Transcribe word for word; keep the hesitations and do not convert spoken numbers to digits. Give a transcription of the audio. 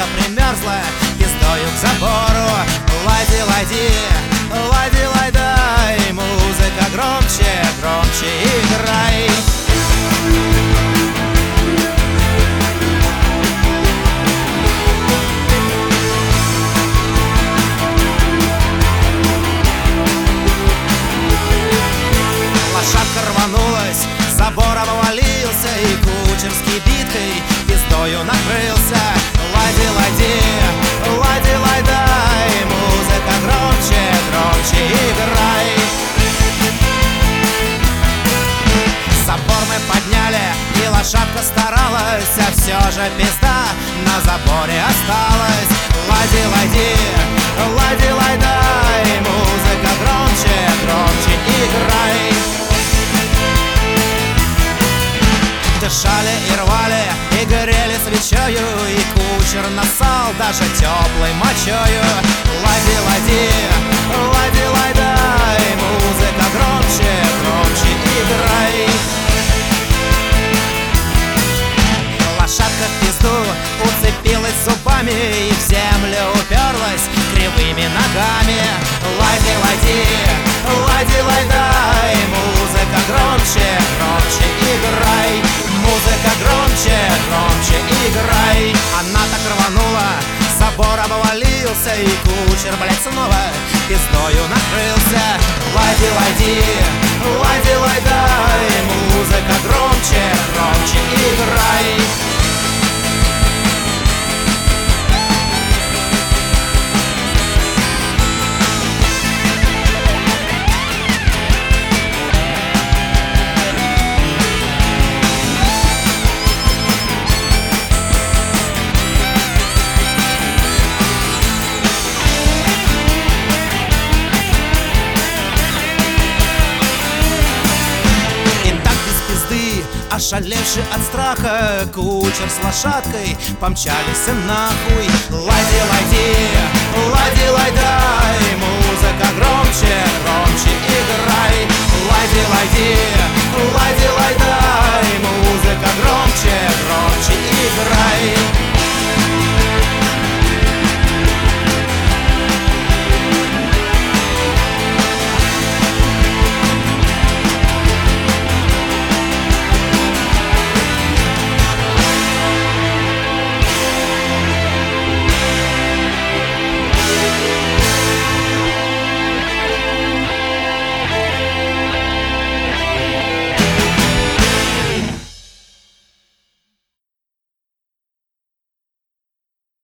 примерзла пиздою к забору. Лади, лади, лади, ладай, музыка громче, громче играй. Лошадка рванулась, забор обвалился, и кучер с кибиткой пиздою накрылся. Лади, лади, лади, ладай, музыка громче, громче играй. Забор мы подняли, и лошадка старалась, а все же пизда на заборе осталась. Лади, лади, лади, ладай, музыка громче, громче играй. Дышали и рвали, и горели свечою, и кучер нассал даже теплой мочою. Лади, лади, лади, ладай, музыка громче, громче играй. Лошадка в пизду уцепилась зубами и в землю уперлась кривыми ногами. Лади, лади, лади, ладай, музыка громче, громче играй. Музыка громче, громче играй. Она так рванула, забор обвалился, и кучер, блядь, снова пиздою накрылся. Лади, лади, лади, ладай, музыка громче, громче играй. Ошалевший от страха кучер с лошадкой помчались нахуй. Лади, лади, лади, ладай, музыка громче, громче играй. Лади, лади, лади, ладай, музыка громче, громче играй.